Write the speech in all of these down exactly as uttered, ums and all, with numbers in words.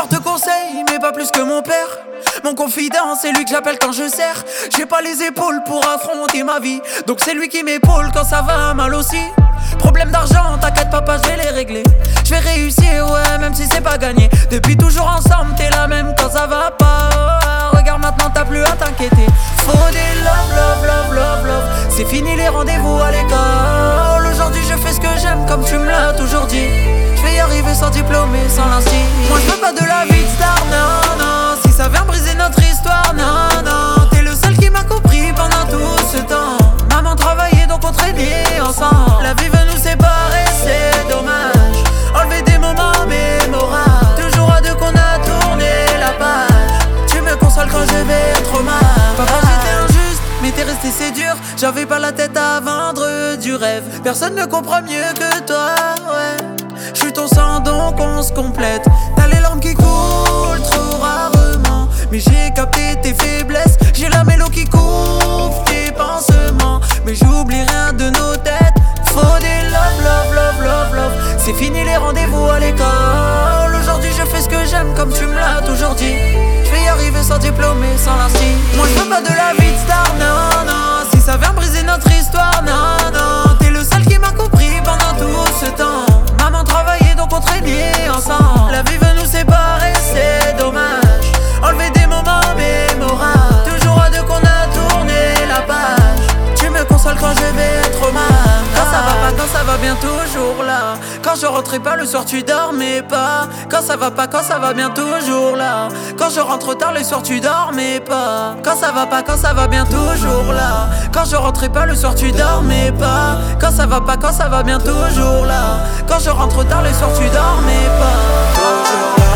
porte conseil, mais pas plus que mon père. Mon confident, c'est lui que j'appelle quand je sers. J'ai pas les épaules pour affronter ma vie, donc c'est lui qui m'épaule quand ça va mal aussi. Problème d'argent, t'inquiète papa, je vais les régler. Je vais réussir, ouais, même si c'est pas gagné. Depuis toujours ensemble, t'es la même quand ça va pas. Oh, regarde maintenant, t'as plus à t'inquiéter. Faut des love, love, love, love, love. C'est fini les rendez-vous à l'école. Aujourd'hui je fais ce que j'aime comme tu me l'as toujours dit. Je vais y arriver sans diplôme et sans l'instit. Moi je veux pas de la vie de star, non, non. Si ça vient briser notre histoire, non, non. T'es le seul qui m'a compris pendant tout ce temps. Maman travaillait donc on traînait ensemble. La vie veut nous séparer, c'est dommage. Enlever des moments mémorables. Toujours à deux qu'on a tourné la page. Tu me consoles quand je vais trop mal. Papa j'étais injuste, mais t'es resté c'est dur. J'avais pas la tête à vendre du rêve. Personne ne comprend mieux que toi, ouais. J'suis ton sang donc on se complète. T'as les larmes qui coulent trop rarement, mais j'ai capté tes faiblesses. J'ai la mélo qui couvre tes pansements, mais j'oublie rien de nos têtes. Faut des love, love, love, love, love. C'est fini les rendez-vous à l'école. Aujourd'hui je fais ce que j'aime comme tu me l'as toujours dit. Je vais y arriver sans diplôme et sans l'instit. Moi je veux pas de la vie de star, non, non. Si ça vient briser notre histoire, non, non. T'es le seul qui m'a compris pendant tout ce temps. Maman travaillait donc on traînait ensemble. La vie veut nous séparer, c'est dommage. Enlever des moments mémorables. Toujours à deux qu'on a tourné la page. Tu me consoles quand je vais trop mal. Quand ça va pas, quand ça va bien, toujours là. Quand je rentrais pas le soir tu dormais pas. Quand ça va pas, quand ça va bien, toujours là. Quand je rentre tard le soir tu dormais pas. Quand ça va pas, quand ça va bien, toujours là. Quand je rentrais pas le soir tu dormais pas. Quand ça va pas, quand ça va bien, toujours là. Quand je rentre tard le soir tu dormais pas. Toujours là.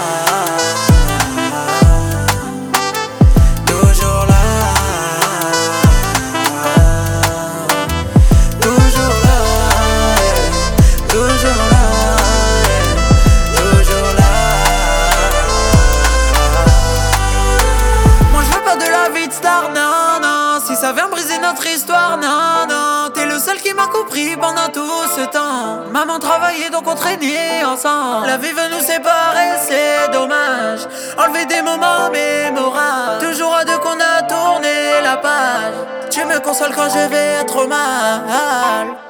Star, non, non. Si ça vient briser notre histoire, non, non. T'es le seul qui m'a compris pendant tout ce temps. Maman travaillait donc on traînait ensemble. La vie veut nous séparer, c'est dommage. Enlever des moments mémorables. Toujours à deux qu'on a tourné la page. Tu me consoles quand je vais trop mal.